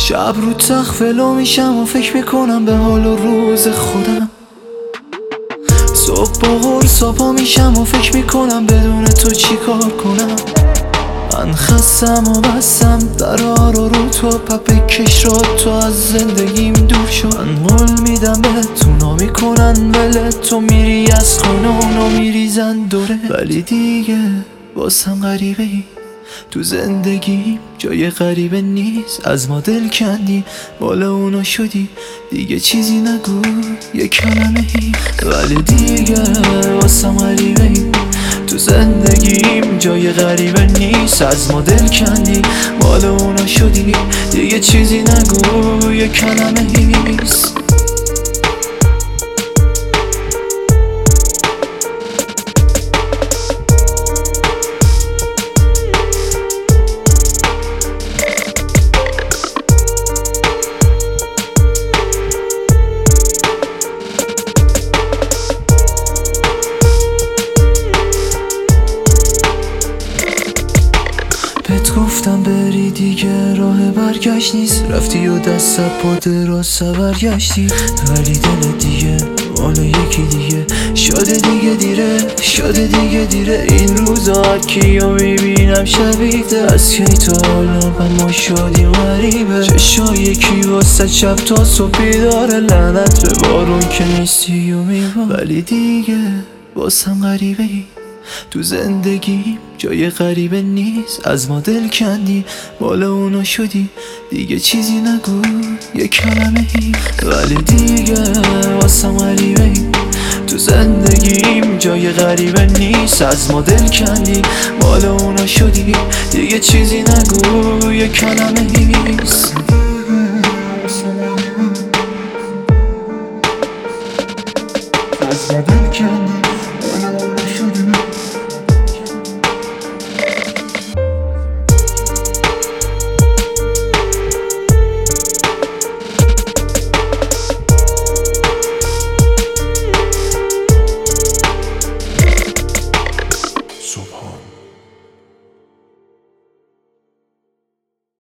شب رو تخت فلو میشم و فکر میکنم به حال و روز خودم. صبح با قرص پا میشم و فکر میکنم بدون تو چی کار کنم. من خستم و بستم درا رو تو بکش را تو از زندگیم دور شد. من قول میدم به تو نمیکنن ولی تو میری از خونه اونو میریزن دوره. ولی دیگه واسم غریبه ای تو زندگی جای غریبه نیست. از ما دل کندی مال اونا شدی دیگه چیزی نگو یه کلمه ای. ولی دیگه واسم غریبه ای تو زندگیم جای غریبه نیست. از ما دل کندی مال اونا شدی دیگه چیزی نگو یه کلمه ایست. بهت گفتم بری دیگه راه برگشت نیست. رفتی و دست پا دراز برگشتی. ولی دل دیگه مال یکی دیگه شده دیگه دیره شده دیگه دیره. این روزا کیو میبینم شبیه از کی تا حالا من ما شدیم غریبه. چشای یکی واسه شب تا صبح بیداره. لعنت به بارون که نیستی و میبان. ولی دیگه واسم غریبه ای تو زندگی جای غریبه نیست. از ما دل کندی مال اونا شدی دیگه چیزی نگو یه کلمه ای. ولی دیگه واسم غریبه ای تو زندگیم جای غریبه نیست. از ما دل کندی مال اونا شدی دیگه چیزی نگو یه کلمه ایست.